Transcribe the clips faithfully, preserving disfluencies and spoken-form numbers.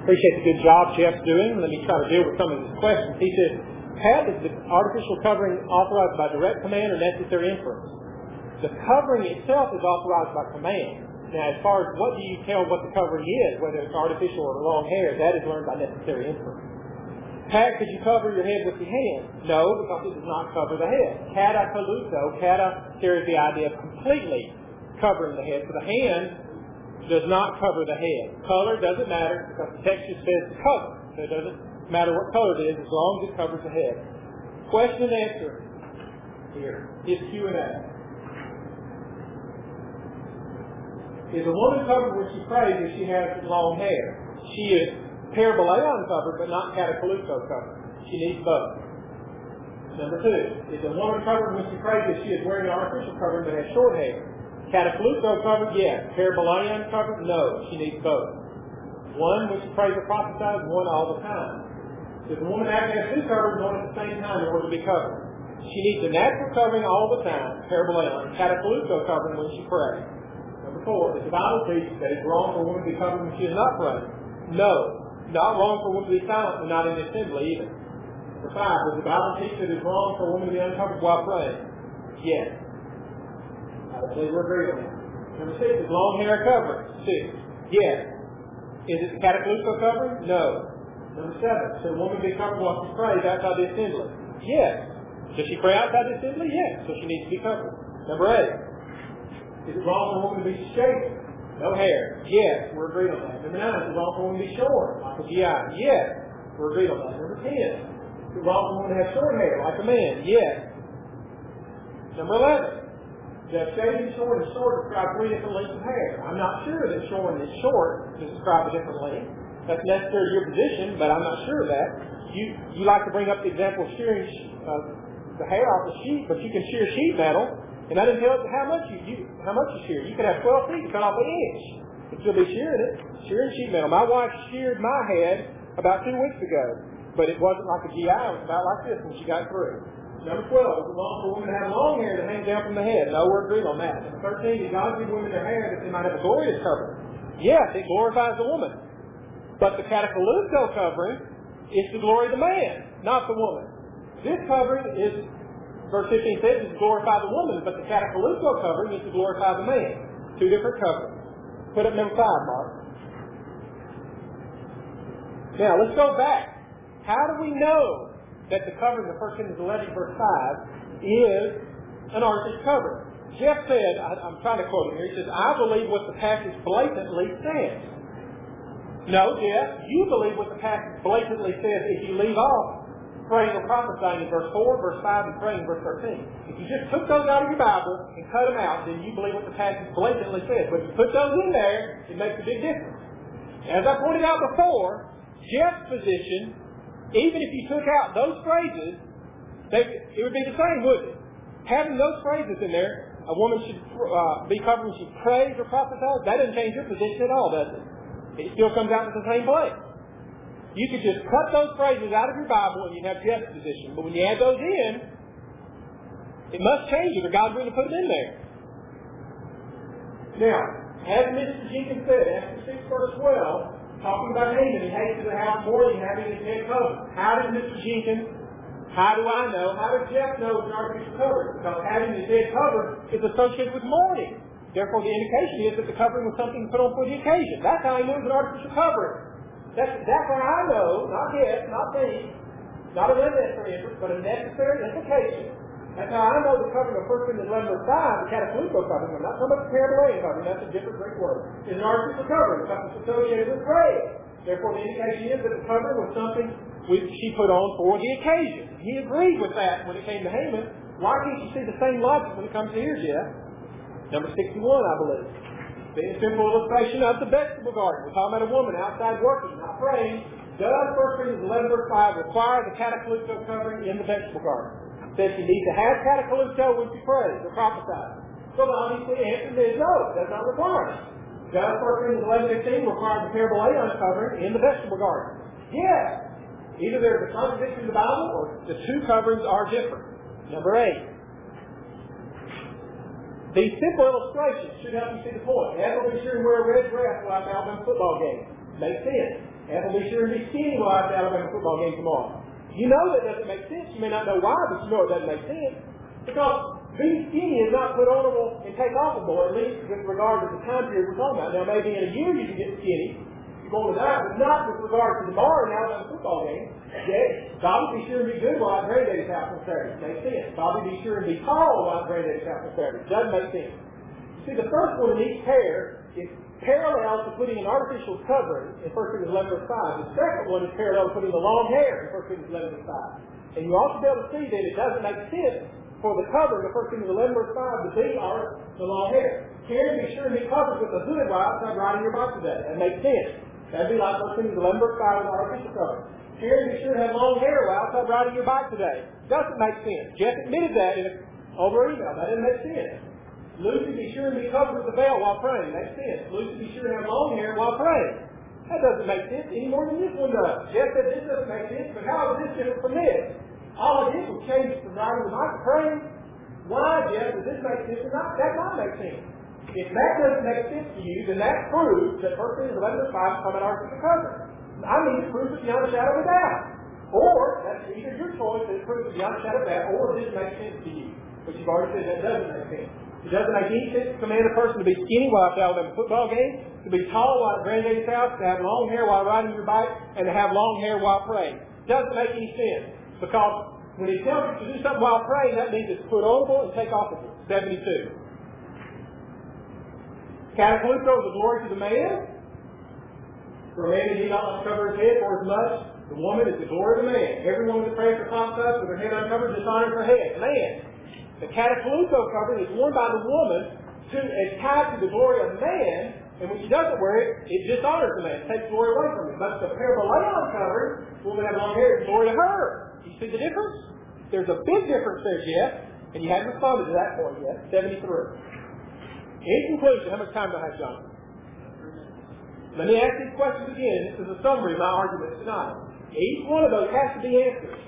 appreciate the good job Jeff's doing. Let me try to deal with some of his questions. He says, Pat, is the artificial covering authorized by direct command or necessary inference? The covering itself is authorized by command. Now, as far as what do you tell what the covering is, whether it's artificial or long hair, that is learned by necessary inference. Pat, could you cover your head with your hand? No, because it does not cover the head. Kata kaluto, kata carries the idea of completely covering the head. So the hand does not cover the head. Color doesn't matter because the text just says cover. So it doesn't matter what color it is as long as it covers the head. Question and answer here is Q and A. Is a woman covered when she prays if she has long hair? She is parabolayon covered, but not catakaluto covered. She needs both. Number two, is a woman covered when she prays if she is wearing an artificial covering but has short hair? Catakaluto covered, yes. Parabolayon covered, no. She needs both. One when she prays or prophesies, one all the time. If a woman actually has two coverings, one at the same time in order to be covered. She needs a natural covering all the time, parabolayon, catakaluto covering when she prays. Number four, does the Bible teach that it's wrong for a woman to be covered when she is not praying? No. Not wrong for a woman to be silent and not in the assembly either. Number five, does the Bible teach that it's wrong for a woman to be uncovered while praying? Yes. I believe we're agreed on that. Number six, is long hair covering? Six. Yes. Is it the catakaluto covering? No. Number seven, should a woman be covered while she prays outside the assembly? Yes. Does she pray outside the assembly? Yes. So she needs to be covered. Number eight, is it wrong for a woman to be shaven? No hair? Yes. We're agreed on that. Number nine, is it wrong for a woman to be short? Like a G I? Yes. We're agreed on that. Number ten, is it wrong for a woman to have short hair? Like a man? Yes. Number eleven, does shaving short and short describe three different lengths of hair? I'm not sure that short and short describe a different length. That's necessary to your position, but I'm not sure of that. You you like to bring up the example of shearing uh, the hair off the sheep, but you can shear sheet metal, and that doesn't tell us how much you, you how much you shear. You could have twelve feet and cut off an inch, but you'll be shearing it, shearing sheet metal. My wife sheared my head about two weeks ago, but it wasn't like a G I. It was about like this when she got through. Number twelve, is it wrong for a woman to have long hair that hangs down from the head? No, we're agreed on that. Number thirteen, did God give women their hair that they might have a glorious covering? Yes, it glorifies the woman. But the catakaluto covering is to glory the man, not the woman. This covering is, verse fifteen says, is to glorify the woman, but the catakaluto covering is to glorify the man. Two different coverings. Put up number five, Mark. Now, let's go back. How do we know that the covering of First Corinthians eleven, verse five, is an artificial covering? Jeff said, I, I'm trying to quote him here, he says, I believe what the passage blatantly says. No, Jeff, you believe what the passage blatantly says if you leave off praying or prophesying in verse four, verse five, and praying in verse thirteen. If you just took those out of your Bible and cut them out, then you believe what the passage blatantly says. But if you put those in there, it makes a big difference. As I pointed out before, Jeff's position, even if you took out those phrases, they, it would be the same, wouldn't it? Having those phrases in there, a woman should uh, be covered when she prays or prophesies, that doesn't change your position at all, does it? It still comes out to the same place. You could just cut those phrases out of your Bible and you have Jeff's position. But when you add those in, it must change it or God's going to put it in there. Now, as Mister Jenkins said, Esther six verse twelve, talking about Haman, he hates the house more than having his head covered. How did Mister Jenkins, how do I know, how does Jeff know it's an artificial cover? Because having his head covered is associated with mourning. Therefore, the indication is that the covering was something put on for the occasion. That's how I knew it was an artificial covering. That's, that's how I know, not Jeff, not me, not an unnecessary interest, but a necessary implication. That's how I know the covering of First Corinthians eleven verse five, the catakaluto covering. I'm not talking about the parabolayon covering. That's a different Greek word. It's an artificial covering because it's associated with praise. Therefore, the indication is that the covering was something which she put on for the occasion. He agreed with that when it came to Haman. Why can't you see the same logic when it comes to here, Jeff? Number sixty-one, I believe. Being a simple illustration of the vegetable garden. We're talking about a woman outside working, not praying. Does First Corinthians eleven verse five require the catakaluto covering in the vegetable garden? It says you need to have catakaluto when you pray or prophesy. So obviously the answer is no, it does not require it. Does First Corinthians eleven fifteen require the parabolayon covering in the vegetable garden? Yes. Either there's a contradiction in the Bible or the two coverings are different. Number eight. These simple illustrations should help you see the point. As we'll be sure to wear a red dress while at Alabama football game. Makes sense. Ethel, be sure and be skinny while I at the Alabama football game tomorrow. You know that doesn't make sense. You may not know why, but you know it doesn't make sense. Because being skinny is not put onable and take offable, at least with regard to the time period we're talking about. Now, maybe in a year you can get skinny, you're going to die, but not with regard to tomorrow and Alabama football game. Yes, Bobby, be sure and be good while at Granddaddy's house on Saturday. Makes sense. Bobby, be sure and be tall while at Granddaddy's house on Saturday. Doesn't make sense. You see, the first one in each pair is parallel to putting an artificial covering in First Corinthians eleven verse five. The second one is parallel to putting the long hair in First Corinthians eleven verse five. And you also be able to see that it doesn't make sense for the covering of First Corinthians eleven verse five to be our, the long hair. Karen, be sure and be covered with a hood while outside riding your bike today. That makes sense. That'd be like First Corinthians eleven verse five with artificial covering. Karen, be sure to have long hair while outside riding your bike today. Doesn't make sense. Jeff admitted that in a, over email. That doesn't make sense. Lucy, be sure and be covered with a veil while praying. Makes sense. Lucy, be sure to have long hair while praying. That doesn't make sense any more than this one does. Jeff said this doesn't make sense, but how is this different from this? All it did was change from riding the bike to praying. Why, Jeff, does this make sense or not? That might make sense. If that doesn't make sense to you, then that proves that First Corinthians eleven verse five is coming out of the cover. I mean, it proves it beyond a shadow of a doubt. Or, that's either your choice, that it proves it beyond a shadow of a doubt, or this makes sense to you. But you've already said that doesn't make sense. It doesn't make any sense to command a person to be skinny while at the Alabama football game, to be tall while at Granddaddy's house, to have long hair while riding your bike, and to have long hair while praying. Doesn't make any sense. Because when he tells you to do something while praying, that means it's put onable and take off of it. seventy-two. Catacluso is a glory to the man. For a man he need not uncover his head, for as much the woman is the glory of the man. Every woman that prays for prophesies with her head uncovered dishonors her head. Man. The catacluso covering is worn by the woman to is tied to the glory of man, and when she doesn't wear it, it dishonors the man. It takes glory away from him. But the parabolaeon covering, woman have long hair, is glory to her. You see the difference? There's a big difference there, Jeff, and you haven't responded to that point yet. seventy-three. In conclusion, how much time do I have, John? Let me ask these questions again. This is a summary of my arguments tonight. Each one of those has to be answered.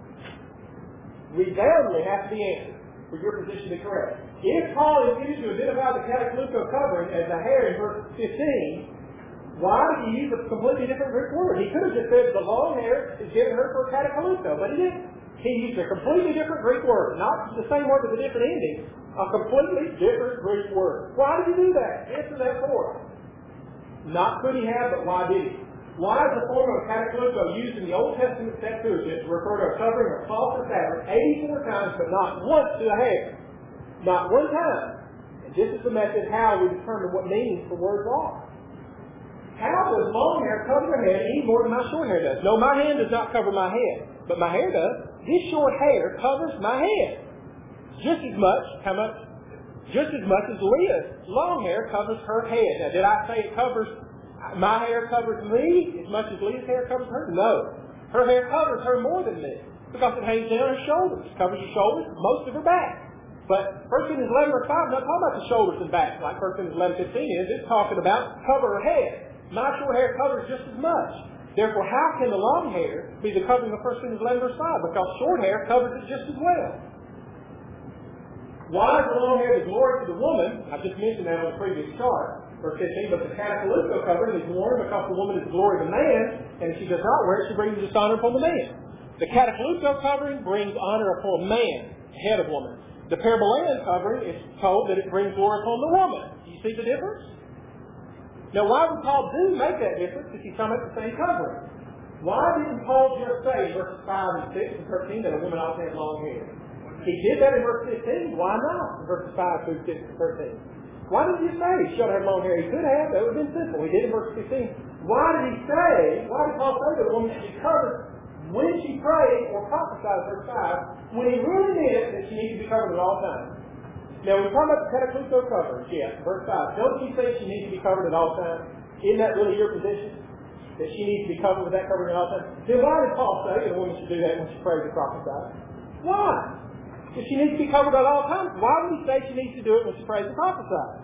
Resoundingly has to be answered for your position to be correct. If Paul intended to identify the catacluso covering as the hair in verse fifteen, why did he use a completely different Greek word? He could have just said the long hair is given her for catacluso, but he didn't. He used a completely different Greek word, not the same word with a different ending, a completely different Greek word. Why did he do that? Answer that for us. Not could he have, but why did he? Why is the form of catacluso used in the Old Testament Septuagint to refer to a covering of cloth or fabric eighty-four times, but not once to a hair? Not one time. And this is the method how we determine what meanings the words are. How does long hair cover the head any more than my short hair does? No, my hand does not cover my head, but my hair does. This short hair covers my head. Just as much, how much? Just as much as Leah's long hair covers her head. Now, did I say it covers, my hair covers me as much as Leah's hair covers her? No. Her hair covers her more than me because it hangs down her shoulders. It covers her shoulders, most of her back. But First Corinthians eleven verse five is not talking about the shoulders and back like First Corinthians eleven fifteen is. It's talking about cover her head. My short hair covers just as much. Therefore, how can the long hair be the covering of First Corinthians eleven verse five? Because short hair covers it just as well. Why is the long hair the glory to the woman? I just mentioned that on the previous chart. Verse fifteen, but the catacluso covering is worn because the woman is the glory of the man, and if she does not wear it, she brings dishonor upon the man. The catacluso covering brings honor upon man, head of woman. The parabolaeon covering is told that it brings glory upon the woman. Do you see the difference? Now, why would Paul do make that difference if he's talking about the same covering? Why didn't Paul just say in verses five and six and thirteen that a woman ought to have long hair? He did that in verse fifteen. Why not in verses five through six and thirteen? Why did he say she ought to have long hair? He could have. That would have been simple. He did in verse fifteen. Why did he say, why did Paul say that a woman should be covered when she prays or prophesies, verse five, when he really meant that she needs to be covered at all times? Now, when we talk about the catacluso covering, yeah, verse five, don't you say she needs to be covered at all times? Isn't that really your position? That she needs to be covered with that covering at all times? Then why did Paul say that a woman should do that when she prays or prophesies? Why? If she needs to be covered at all times, why would he say she needs to do it when she prays and prophesies?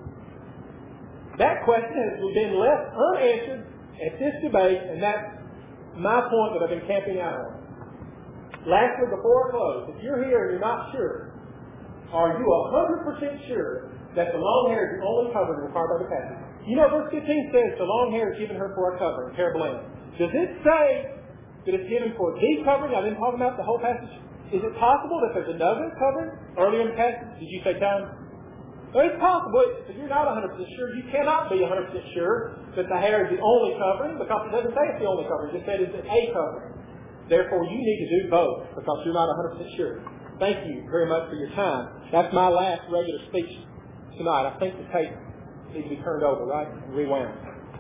That question has been left unanswered at this debate, and that's my point that I've been camping out on. Lastly, before I close, if you're here and you're not sure, are you one hundred percent sure that the long hair is the only covering required by the passage? You know, verse fifteen says the long hair is given her for a covering, parabolaeon. Does it say that it's given for the covering? I've been talking about the whole passage. Is it possible that there's another covering earlier in the passage? Did you say time? Well, it's possible. If you're not one hundred percent sure, you cannot be one hundred percent sure that the hair is the only covering, because it doesn't say it's the only covering. It just said it's a covering. Therefore, you need to do both, because you're not one hundred percent sure. Thank you very much for your time. That's my last regular speech tonight. I think the tape needs to be turned over, right? And rewound.